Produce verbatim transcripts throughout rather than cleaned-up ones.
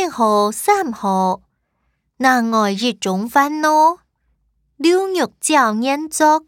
二號、三號，那愛日中煩惱，六欲照念足，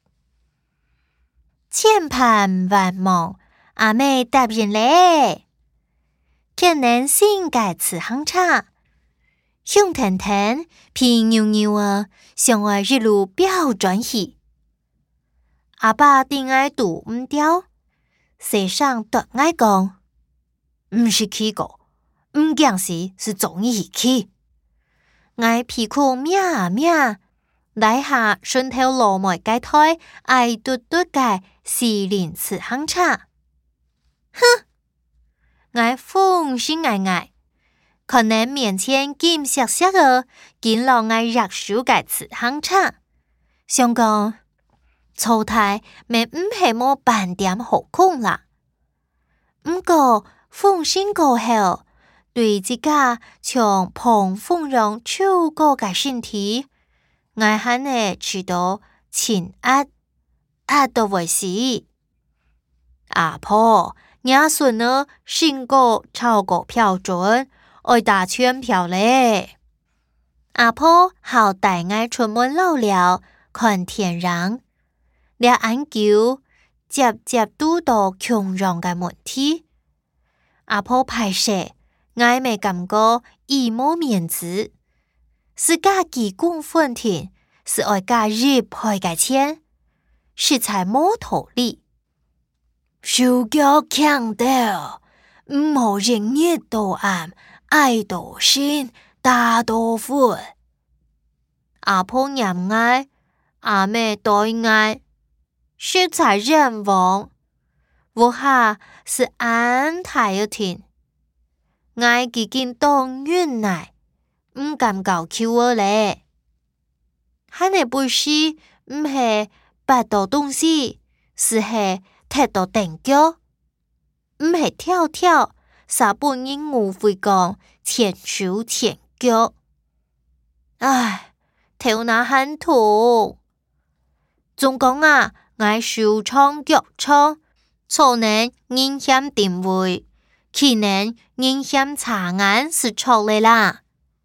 千盼萬夢，阿妹答應咧。天然性嘅此行差，香甜甜、皮牛牛啊，上愛日路標準去。阿爸定愛讀唔掉，世上對愛講，唔是去過，唔講時是總意去。愛皮褲咩啊咩，來下順頭羅梅街台，愛嘟嘟嘅四零此行差。哼！愛風心愛愛，可能面前金色色個，見老愛熱手嘅此行差。想講粗太咪唔係冇半點好空啦。唔過風心過後，對自家從蓬豐容超過嘅身體，愛喊你知道前壓壓到為死。阿婆。娘孫呢，身高超過標準，愛打圈票咧。阿婆好帶愛出門老了，看天人，了眼球接接拄到窮人嘅問題。阿婆拍攝，愛未感覺義冇面子，是家己供奉田，是愛家日派嘅錢，是才冇道理。手腳強大，唔好人日到暗，愛到心，大到闊。阿婆念愛，阿妹對愛，是才人亡。我下是安泰一天，愛幾件當原來，唔敢搞 Q 我咧。喊你不是唔係白到東西，是係。踢到定腳，唔係跳跳，撒半英誤會講前手前腳。唉，頭那很痛。仲講啊，愛手倉腳倉，錯能影響定位，其能影響查眼是錯嚟啦。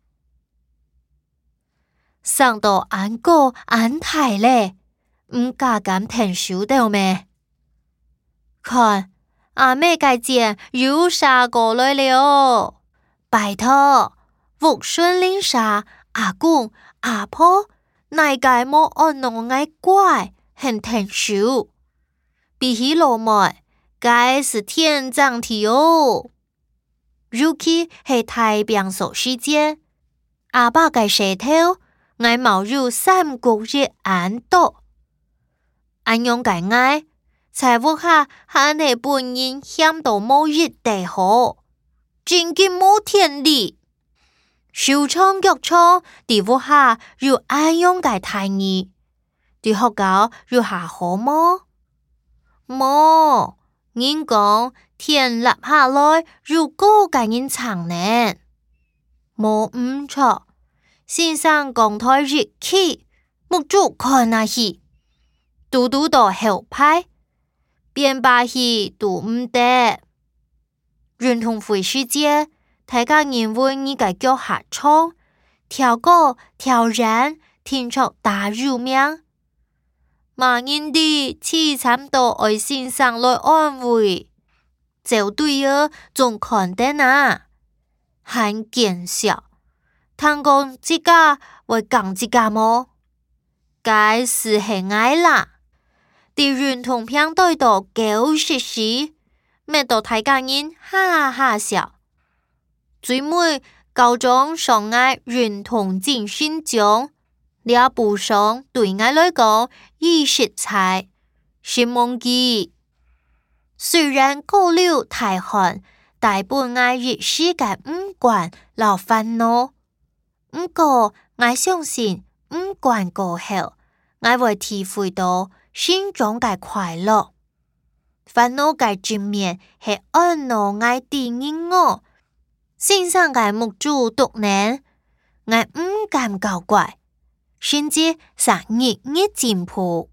上到眼高眼大咧，唔加減停手到咩？看阿妹介件又殺過來了，拜託，福順領殺阿公阿婆，乃介冇按我愛乖，很聽手，比起老妹，該是天長地哦。如今係太平手世界，阿爸嘅舌頭，愛冒入三國日安多，安用介愛。財務下喊你本人險到冇日地好，真嘅冇天理。手倉腳倉地屋下如安用嘅大義，對學校如下好麼？冇，人講天立下來如高嘅人長呢，冇唔錯。先生講台日期，目睭看下去，嘟嘟到後排。變把戲都唔得，認同回世界，大家認為你個腳下衝，跳高跳人，天出大如命，馬人哋凄慘到愛先生來安慰，就對啊，仲看得啊，很見笑，聽講自家會講自家麼？該是係愛啦。啲認同片對到九十時，咩到大家人哈哈笑。最尾高中上愛認同進心中，了部上對我來講已實在是夢記。雖然高流大旱，大半愛日時間唔管老煩惱，唔過我相信唔管過後，我會體會到。心中嘅快樂，煩惱嘅正面係安樂愛定義我，先生嘅目珠獨能，我唔敢搞怪，甚至實日日進步。